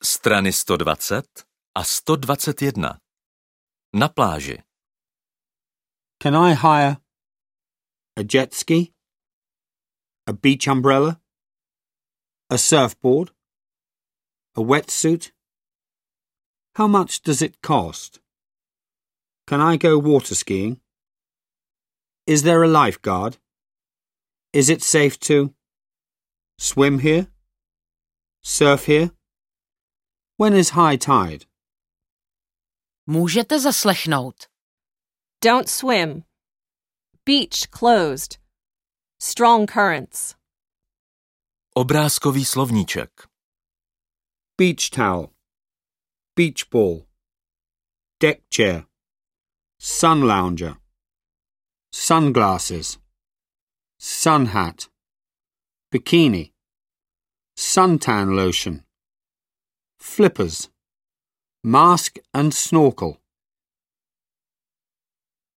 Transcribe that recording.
Strany 120 a 121. Na pláži. Can I hire a jet ski, a beach umbrella, a surfboard, a wetsuit? How much does it cost? Can I go water skiing? Is there a lifeguard? Is it safe to swim here? Surf here? When is high tide? Můžete zaslechnout. Don't swim. Beach closed. Strong currents. Obrázkový slovníček. Beach towel, beach ball, deck chair, sun lounger, sunglasses, sun hat, bikini, suntan lotion, flippers, mask and snorkel.